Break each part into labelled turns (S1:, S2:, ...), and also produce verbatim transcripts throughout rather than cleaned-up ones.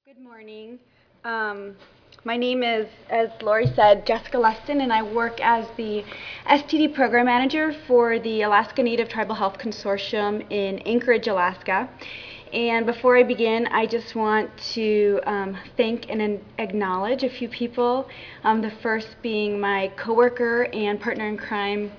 S1: Good morning. Um, my name is, as Lori said, Jessica Luston, and I work as the S T D Program Manager for the Alaska Native Tribal Health Consortium in Anchorage, Alaska. And before I begin, I just want to um, thank and acknowledge a few people. Um, the first being my coworker and partner in crime,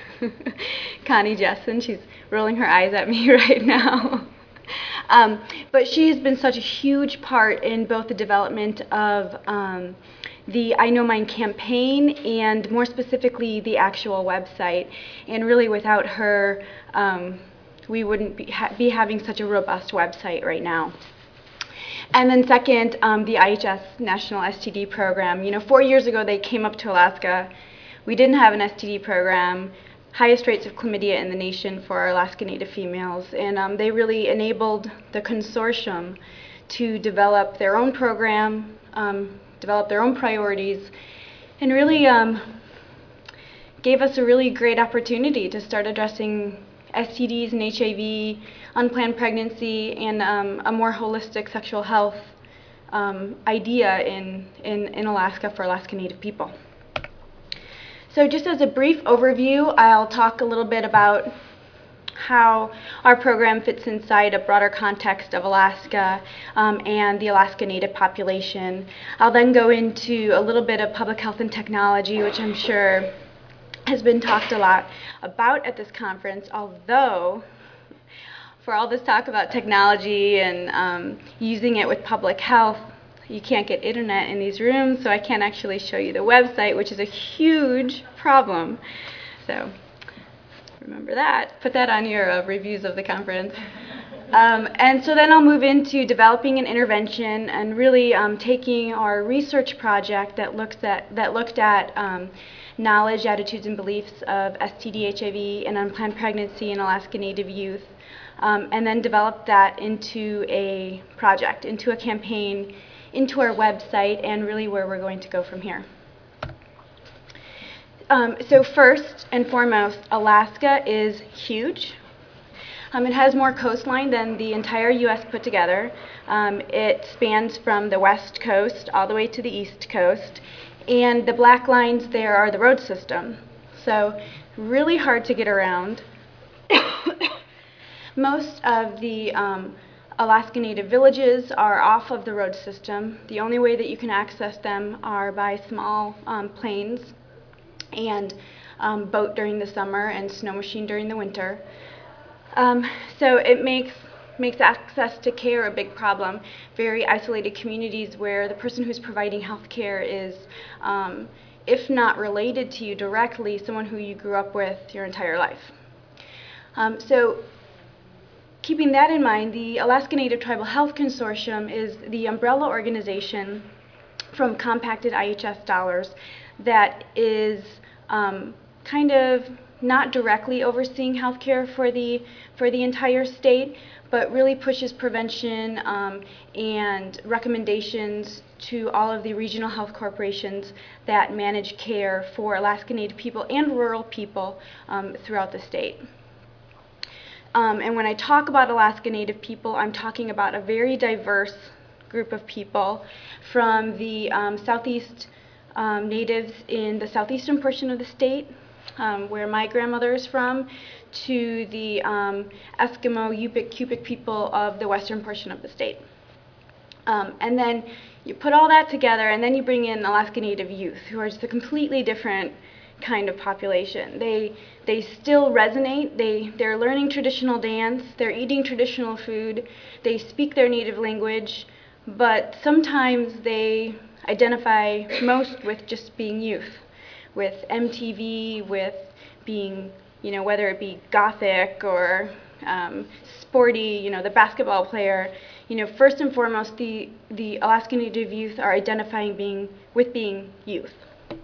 S1: Connie Jessen. She's rolling her eyes at me right now. Um, but she has been such a huge part in both the development of um, the I Know Mine campaign and more specifically the actual website. And really without her, um, we wouldn't be, ha be having such a robust website right now. And then second, um, the I H S National S T D Program. You know, four years ago they came up to Alaska. We didn't have an S T D program. Highest rates of chlamydia in the nation for our Alaska Native females, and um, they really enabled the consortium to develop their own program, um, develop their own priorities, and really um, gave us a really great opportunity to start addressing S T Ds and H I V, unplanned pregnancy, and um, a more holistic sexual health um, idea in, in, in Alaska for Alaska Native people. So just as a brief overview, I'll talk a little bit about how our program fits inside a broader context of Alaska um, and the Alaska Native population. I'll then go into a little bit of public health and technology, which I'm sure has been talked a lot about at this conference, although for all this talk about technology and um, using it with public health, you can't get internet in these rooms, so I can't actually show you the website, which is a huge problem. So remember that. Put that on your uh, reviews of the conference. Um, and so then I'll move into developing an intervention and really um, taking our research project that looks at that looked at um, knowledge, attitudes, and beliefs of S T D, H I V, and unplanned pregnancy in Alaska Native youth, um, and then develop that into a project, into a campaign, into our website, and really where we're going to go from here. Um, so first and foremost, Alaska is huge. Um, it has more coastline than the entire U S put together. Um, it spans from the west coast all the way to the east coast, and the black lines there are the road system. So really hard to get around. Most of the um, Alaska Native villages are off of the road system. The only way that you can access them are by small um, planes and um, boat during the summer and snow machine during the winter. Um, so it makes makes access to care a big problem. Very isolated communities where the person who's providing health care is, um, if not related to you directly, someone who you grew up with your entire life. Um, so keeping that in mind, the Alaska Native Tribal Health Consortium is the umbrella organization from compacted I H S dollars that is um, kind of not directly overseeing healthcare for the for the entire state, but really pushes prevention um, and recommendations to all of the regional health corporations that manage care for Alaska Native people and rural people um, throughout the state. Um, and when I talk about Alaska Native people, I'm talking about a very diverse group of people from the um, southeast um, natives in the southeastern portion of the state, um, where my grandmother is from, to the um, Eskimo, Yupik, Cupik people of the western portion of the state. Um, and then you put all that together, and then you bring in Alaska Native youth, who are just a completely different kind of population. They they still resonate. They they're learning traditional dance. They're eating traditional food. They speak their native language, but sometimes they identify most with just being youth, with M T V, with being, you know, whether it be gothic or um, sporty, you know, the basketball player. You know, first and foremost, the the Alaska Native youth are identifying being with being youth.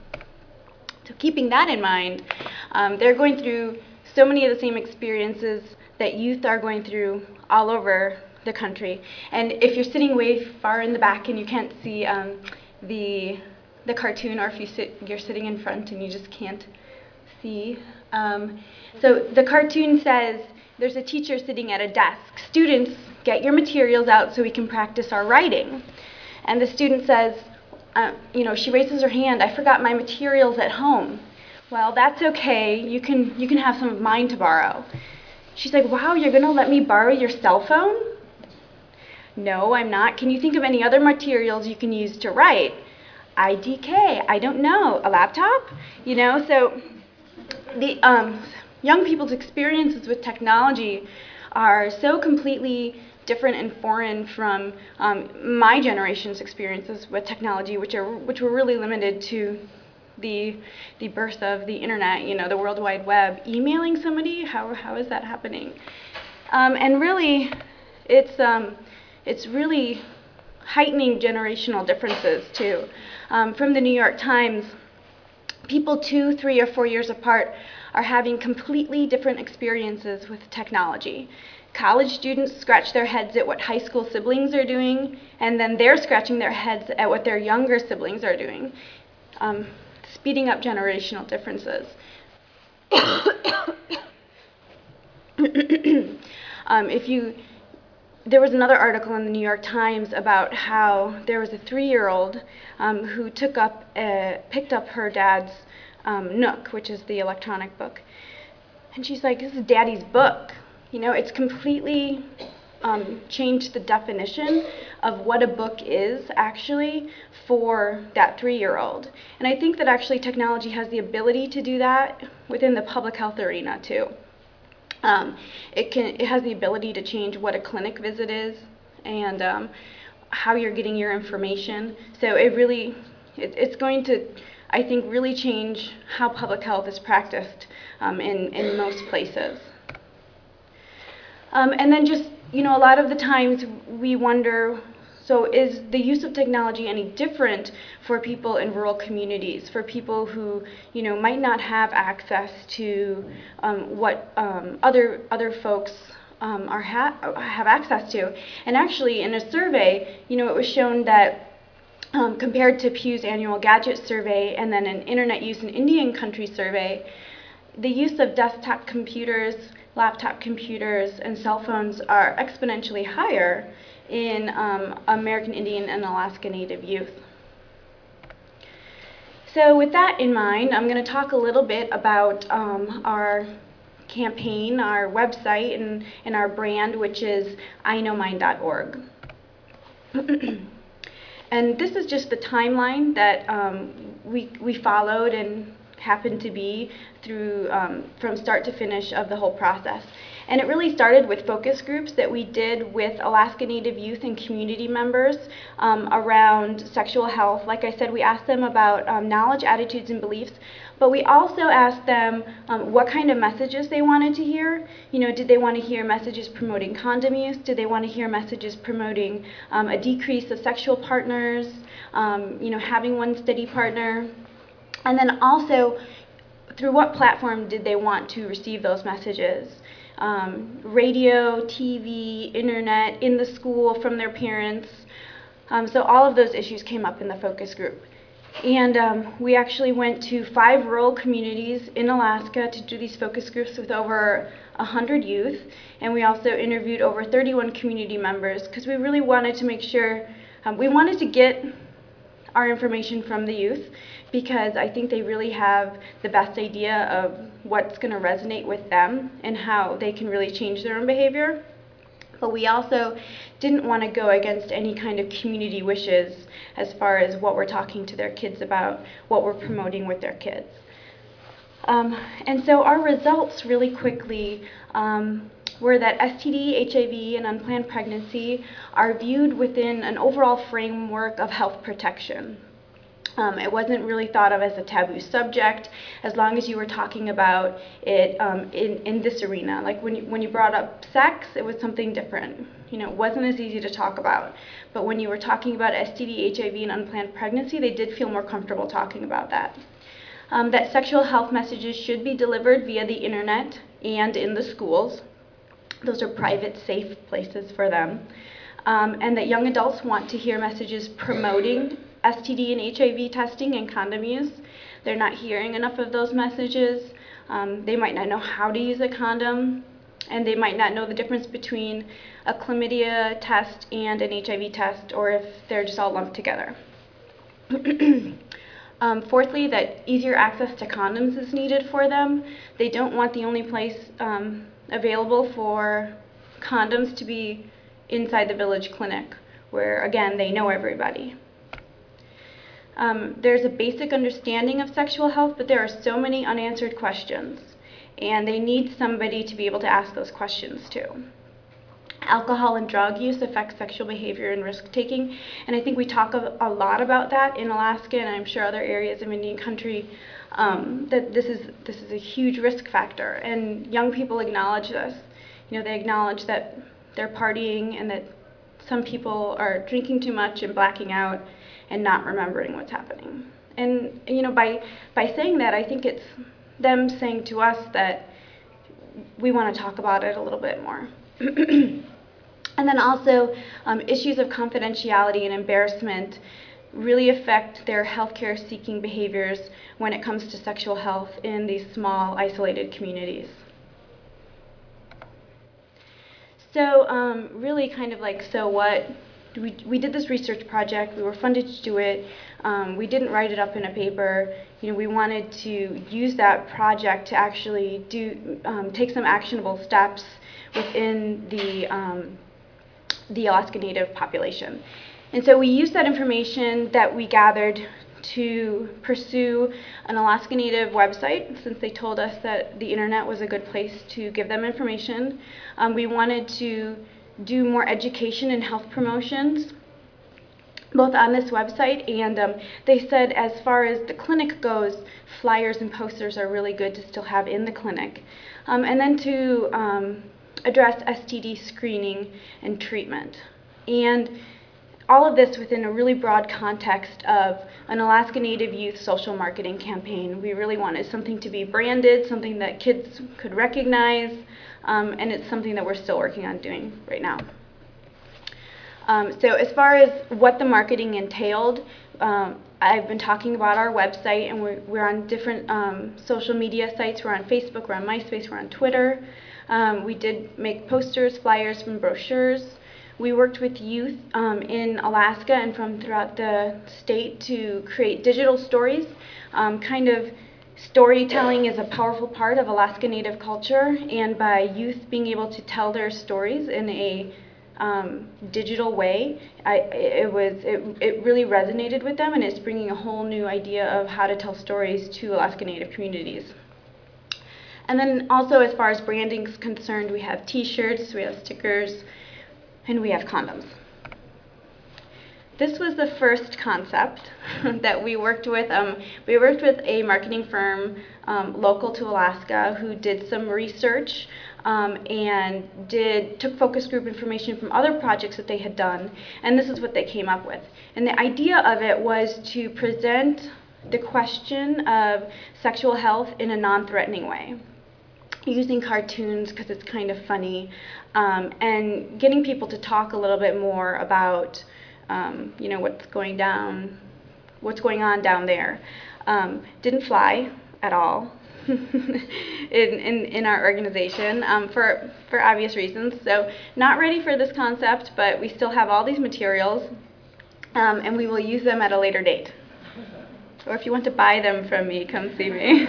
S1: So keeping that in mind, um, they're going through so many of the same experiences that youth are going through all over the country. And if you're sitting way far in the back and you can't see um, the, the cartoon, or if you sit, you're sitting in front and you just can't see. Um, so the cartoon says, there's a teacher sitting at a desk. Students, get your materials out so we can practice our writing. And the student says, uh, you know, she raises her hand, I forgot my materials at home. Well, that's okay, you can, you can have some of mine to borrow. She's like, wow, you're gonna let me borrow your cell phone? No, I'm not. Can you think of any other materials you can use to write? I D K, I don't know, a laptop? You know, so the um, young people's experiences with technology are so completely different and foreign from um, my generation's experiences with technology, which are which were really limited to the the birth of the internet, you know, the World Wide Web. Emailing somebody, how how is that happening? Um, and really, it's um, it's really heightening generational differences too. Um, from the New York Times, people two, three, or four years apart are having completely different experiences with technology. College students scratch their heads at what high school siblings are doing, and then they're scratching their heads at what their younger siblings are doing, um, speeding up generational differences. um, if you There was another article in the New York Times about how there was a three-year-old um, who took up, uh, picked up her dad's um, Nook, which is the electronic book, and she's like, "This is Daddy's book." You know, it's completely um, changed the definition of what a book is actually for that three-year-old. And I think that actually technology has the ability to do that within the public health arena too. Um, it can, it has the ability to change what a clinic visit is and um, how you're getting your information. So it really, it, it's going to, I think, really change how public health is practiced um, in, in most places. Um, and then just, you know, a lot of the times we wonder, so is the use of technology any different for people in rural communities, for people who, you know, might not have access to um, what um, other other folks um, are ha have access to? And actually, in a survey, you know, it was shown that um, compared to Pew's annual gadget survey and then an internet use in Indian country survey, the use of desktop computers, laptop computers, and cell phones are exponentially higher in um, American Indian and Alaska Native youth. So with that in mind, I'm going to talk a little bit about um, our campaign, our website, and, and our brand, which is I know mine dot org. And this is just the timeline that um, we, we followed and happened to be through um, from start to finish of the whole process. And it really started with focus groups that we did with Alaska Native youth and community members um, around sexual health. Like I said, we asked them about um, knowledge, attitudes, and beliefs, but we also asked them um, what kind of messages they wanted to hear. You know, did they want to hear messages promoting condom use? Did they want to hear messages promoting um, a decrease of sexual partners, um, you know, having one steady partner? And then also, through what platform did they want to receive those messages? Um, radio, T V, internet, in the school, from their parents. Um, so all of those issues came up in the focus group. And um, we actually went to five rural communities in Alaska to do these focus groups with over one hundred youth. And we also interviewed over thirty-one community members because we really wanted to make sure, um, we wanted to get our information from the youth, because I think they really have the best idea of what's going to resonate with them and how they can really change their own behavior. But we also didn't want to go against any kind of community wishes as far as what we're talking to their kids about, what we're promoting with their kids. Um, and so our results really quickly um, were that S T D, H I V, and unplanned pregnancy are viewed within an overall framework of health protection. Um, it wasn't really thought of as a taboo subject as long as you were talking about it um, in, in this arena. Like when you, when you brought up sex, it was something different. You know, it wasn't as easy to talk about. But when you were talking about S T D, H I V, and unplanned pregnancy, they did feel more comfortable talking about that. Um, that sexual health messages should be delivered via the internet and in the schools. Those are private, safe places for them. Um, and that young adults want to hear messages promoting S T D and H I V testing and condom use. They're not hearing enough of those messages. Um, they might not know how to use a condom. and they might not know the difference between a chlamydia test and an H I V test, or if they're just all lumped together. Um, fourthly, that easier access to condoms is needed for them. They don't want the only place um, available for condoms to be inside the village clinic, where, again, they know everybody. Um, there's a basic understanding of sexual health, but there are so many unanswered questions, and they need somebody to be able to ask those questions to. Alcohol and drug use affects sexual behavior and risk-taking, and I think we talk a, a lot about that in Alaska, and I'm sure other areas of Indian country, um, that this is, this is a huge risk factor, and young people acknowledge this. You know, they acknowledge that they're partying and that some people are drinking too much and blacking out and not remembering what's happening. And, you know, by, by saying that, I think it's them saying to us that we want to talk about it a little bit more. And then also, um, issues of confidentiality and embarrassment really affect their healthcare seeking behaviors when it comes to sexual health in these small, isolated communities. So um, really kind of like, so what? We, we did this research project, we were funded to do it, um, we didn't write it up in a paper. You know, we wanted to use that project to actually do, um, take some actionable steps within the, um, the Alaska Native population. And so we used that information that we gathered to pursue an Alaska Native website, since they told us that the internet was a good place to give them information. Um, we wanted to do more education and health promotions, both on this website, and um, they said as far as the clinic goes, flyers and posters are really good to still have in the clinic. Um, and then to um, address S T D screening and treatment. And all of this within a really broad context of an Alaska Native youth social marketing campaign. We really wanted something to be branded, something that kids could recognize, um, and it's something that we're still working on doing right now. Um, so as far as what the marketing entailed, um, I've been talking about our website, and we're, we're on different um, social media sites. We're on Facebook, we're on MySpace, we're on Twitter. Um, we did make posters, flyers, and brochures. We worked with youth um, in Alaska and from throughout the state to create digital stories. Um, kind of storytelling is a powerful part of Alaska Native culture, and by youth being able to tell their stories in a um, digital way, I, it, was, it, it really resonated with them, and it's bringing a whole new idea of how to tell stories to Alaska Native communities. And then also, as far as branding is concerned, we have t-shirts, we have stickers, and we have condoms. This was the first concept that we worked with. Um, we worked with a marketing firm um, local to Alaska who did some research um, and did took focus group information from other projects that they had done, and this is what they came up with. And the idea of it was to present the question of sexual health in a non-threatening way, using cartoons because it's kind of funny, um, and getting people to talk a little bit more about, um, you know, what's going down, what's going on down there. Um, didn't fly at all in, in, in our organization um, for, for obvious reasons. So not ready for this concept, but we still have all these materials, um, and we will use them at a later date. Or if you want to buy them from me, come see me.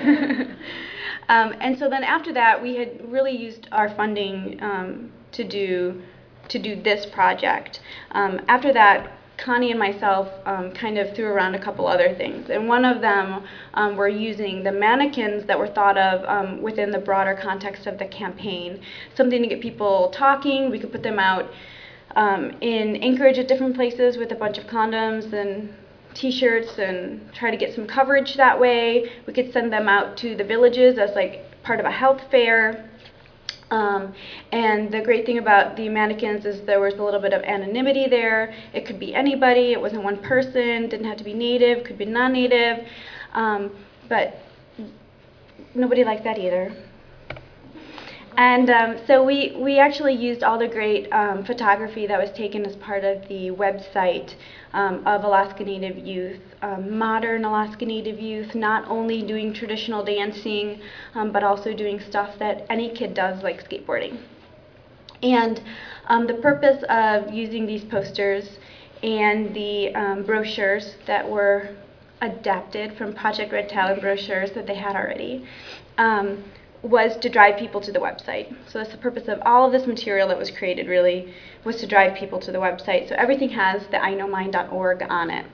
S1: Um, and so then after that, we had really used our funding um, to do to do this project. Um, after that, Connie and myself um, kind of threw around a couple other things, and one of them um, were using the mannequins that were thought of um, within the broader context of the campaign, something to get people talking. We could put them out um, in Anchorage at different places with a bunch of condoms and t-shirts and try to get some coverage that way. We could send them out to the villages as like part of a health fair. Um, and the great thing about the mannequins is there was a little bit of anonymity there. It could be anybody, it wasn't one person, didn't have to be native, could be non-native, um, but nobody liked that either. And um, so we, we actually used all the great um, photography that was taken as part of the website um, of Alaska Native youth, um, modern Alaska Native youth, not only doing traditional dancing, um, but also doing stuff that any kid does, like skateboarding. And um, the purpose of using these posters and the um, brochures that were adapted from Project Red Talon brochures that they had already um, was to drive people to the website. So that's the purpose of all of this material that was created, really, was to drive people to the website. So everything has the I know mine dot org on it.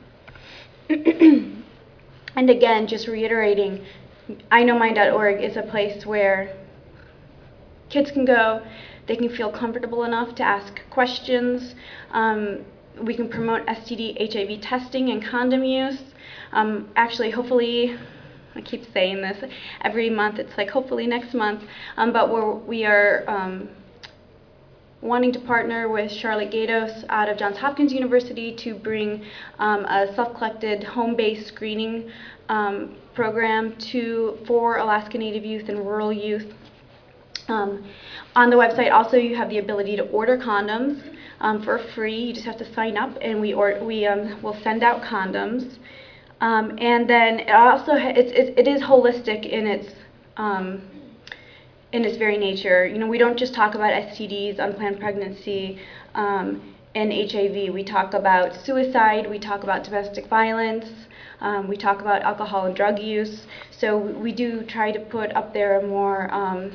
S1: And again, just reiterating, I know mine dot org is a place where kids can go, they can feel comfortable enough to ask questions. Um, we can promote S T D, H I V testing and condom use. Um, actually, hopefully, I keep saying this every month, it's like hopefully next month, um, but we're, we are um, wanting to partner with Charlotte Gatos out of Johns Hopkins University to bring um, a self-collected home-based screening um, program to for Alaska Native youth and rural youth. Um, on the website also you have the ability to order condoms um, for free. You just have to sign up and we, or, we um, will send out condoms. Um, and then it also it's, it's, it is holistic in its um, in its very nature. You know, we don't just talk about S T Ds, unplanned pregnancy, um, and H I V. We talk about suicide. We talk about domestic violence. Um, we talk about alcohol and drug use. So we do try to put up there a more um,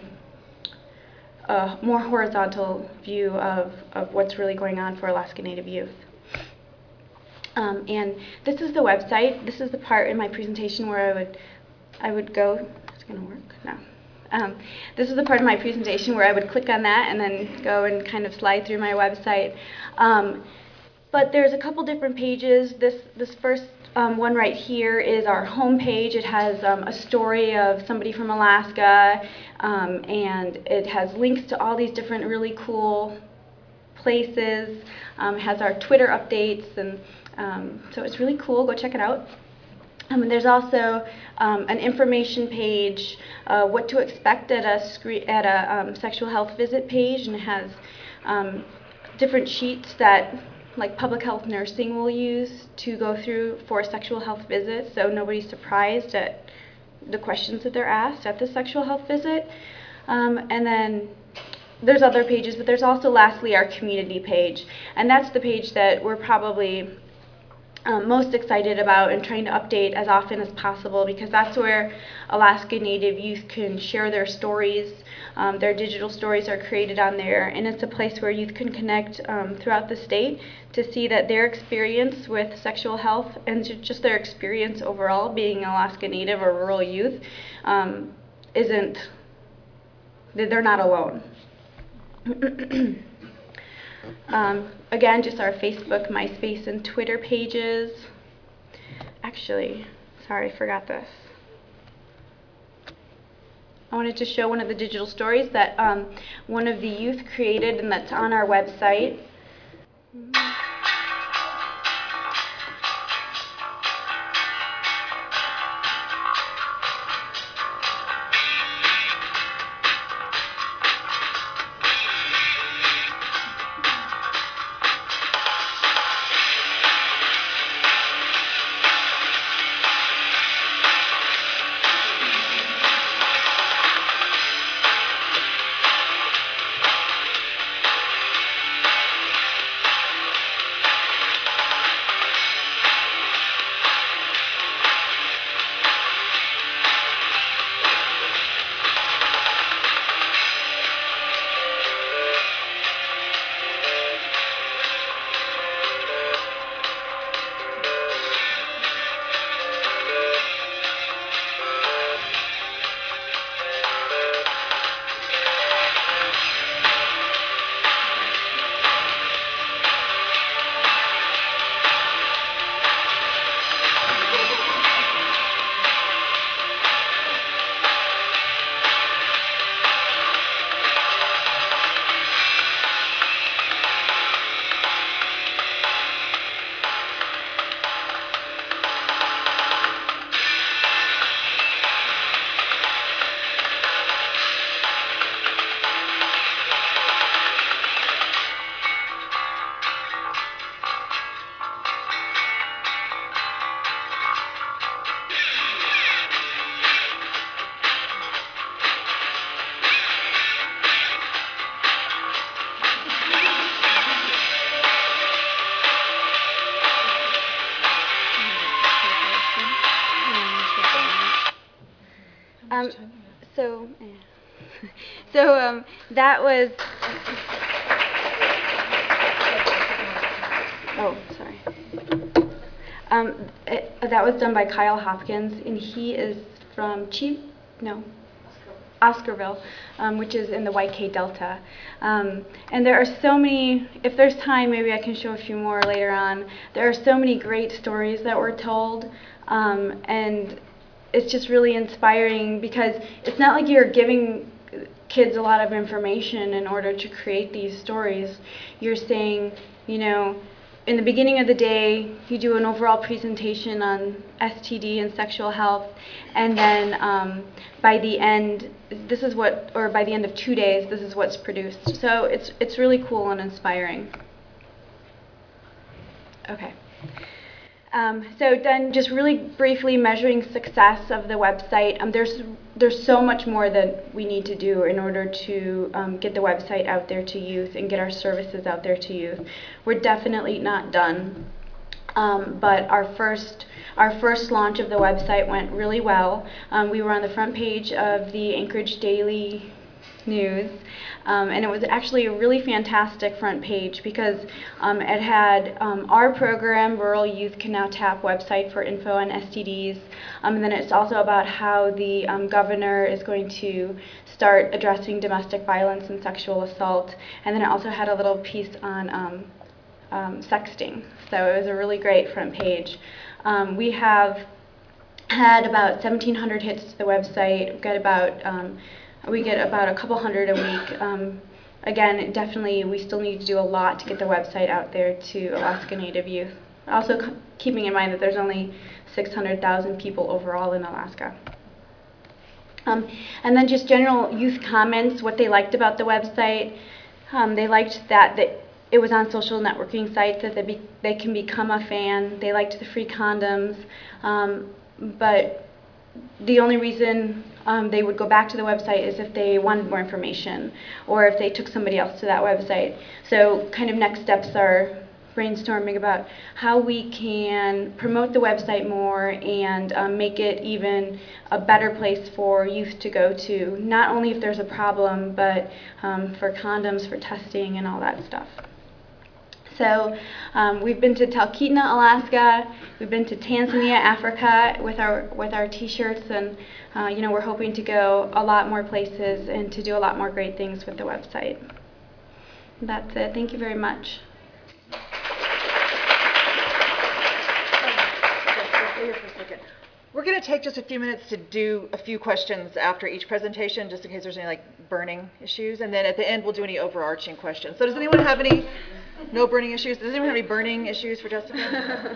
S1: a more horizontal view of, of what's really going on for Alaska Native youth. Um, and this is the website. This is the part in my presentation where I would, I would go, is it going to work? No. Um, this is the part of my presentation where I would click on that and then go and kind of slide through my website. Um, but there's a couple different pages. This, this first um, one right here is our home page. It has um, a story of somebody from Alaska, um, and it has links to all these different really cool places. Um, it has our Twitter updates, and um, so it's really cool. Go check it out. Um, and there's also um, an information page, uh, what to expect at a, scre at a um, sexual health visit page, and it has um, different sheets that like public health nursing will use to go through for sexual health visits, so nobody's surprised at the questions that they're asked at the sexual health visit. Um, and then there's other pages, but there's also lastly our community page, and that's the page that we're probably Um, most excited about and trying to update as often as possible, because that's where Alaska Native youth can share their stories. Um, their digital stories are created on there, and it's a place where youth can connect um, throughout the state to see that their experience with sexual health and just their experience overall being Alaska Native or rural youth um, isn't, they're not alone. Um, again, just our Facebook, MySpace, and Twitter pages. Actually, sorry, I forgot this. I wanted to show one of the digital stories that um, one of the youth created, and that's on our website. Um, so, yeah. so um, that was. Oh, sorry. Um, it, that was done by Kyle Hopkins, and he is from Chief. No. Oscarville, um, which is in the Y K Delta. Um, and there are so many, if there's time, maybe I can show a few more later on. There are so many great stories that were told, um, and it's just really inspiring because it's not like you're giving kids a lot of information in order to create these stories. You're saying, you know, in the beginning of the day, you do an overall presentation on S T D and sexual health, and then um, by the end, this is what, or by the end of two days, this is what's produced. So it's it's really cool and inspiring. Okay. Um, so then just really briefly measuring success of the website. Um, there's there's so much more that we need to do in order to um, get the website out there to youth and get our services out there to youth. We're definitely not done. Um, but our first our first launch of the website went really well. Um, we were on the front page of the Anchorage Daily News, um, and it was actually a really fantastic front page because um, it had um, our program, Rural Youth Can Now Tap website for info on S T Ds, um, and then it's also about how the um, governor is going to start addressing domestic violence and sexual assault, and then it also had a little piece on um, um, sexting. So it was a really great front page. Um, we have had about seventeen hundred hits to the website. We've got about um, We get about a couple hundred a week. Um, again, definitely, we still need to do a lot to get the website out there to Alaska Native youth. Also, c keeping in mind that there's only six hundred thousand people overall in Alaska. Um, and then just general youth comments, what they liked about the website. Um, they liked that, that it was on social networking sites, that they, be, they can become a fan. They liked the free condoms. Um, but the only reason um, they would go back to the website is if they wanted more information or if they took somebody else to that website. So kind of next steps are brainstorming about how we can promote the website more and um, make it even a better place for youth to go to, not only if there's a problem, but um, for condoms, for testing, and all that stuff. So um, we've been to Talkeetna, Alaska. We've been to Tanzania, Africa, with our with our T-shirts, and uh, you know, we're hoping to go a lot more places and to do a lot more great things with the website. That's it. Thank you very much.
S2: Here for a second. We're going to take just a few minutes to do a few questions after each presentation, just in case there's any like burning issues, and then at the end we'll do any overarching questions. So does anyone have any? No burning issues? Does anyone have any burning issues for Jessica?
S3: I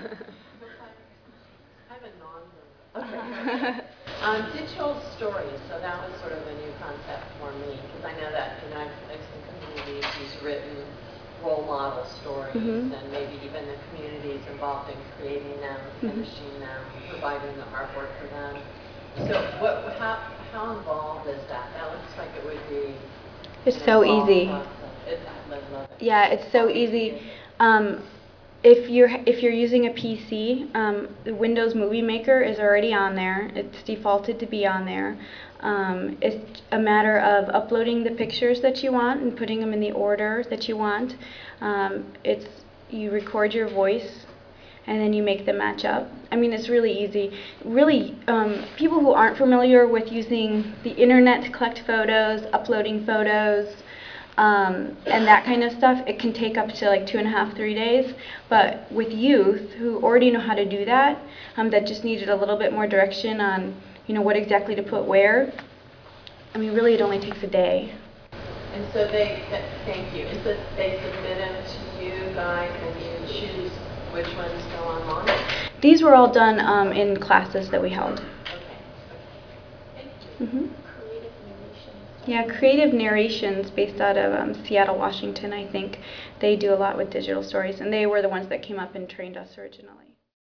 S3: have a non-burning. Okay. um, digital stories, so that was sort of a new concept for me, because I know that, you know, I've, I've seen communities who's written role model stories, mm-hmm. and maybe even the communities involved in creating them, mm-hmm. finishing them, providing the artwork for them. So what, how, how involved is that? That looks like it would be
S1: It's so easy.
S3: It, I love it.
S1: Yeah, it's so easy. Um, if you're if you're using a P C, um, the Windows Movie Maker is already on there. It's defaulted to be on there. Um, it's a matter of uploading the pictures that you want and putting them in the order that you want. Um, it's you record your voice, and then you make them match up. I mean, it's really easy. Really, um, people who aren't familiar with using the internet to collect photos, uploading photos, um, and that kind of stuff, it can take up to like two and a half, three days. But with youth who already know how to do that, um, that just needed a little bit more direction on, you know, what exactly to put where, I mean, really, it only takes a day.
S3: And so they, thank you, and so they submit them to you guys, and you choose which ones go online?
S1: These were all done um, in classes that we held.
S3: Okay. Okay. Thank you.
S1: Mm-hmm. Creative Narrations. Yeah, Creative Narrations, based out of um, Seattle, Washington, I think. They do a lot with digital stories, and they were the ones that came up and trained us originally.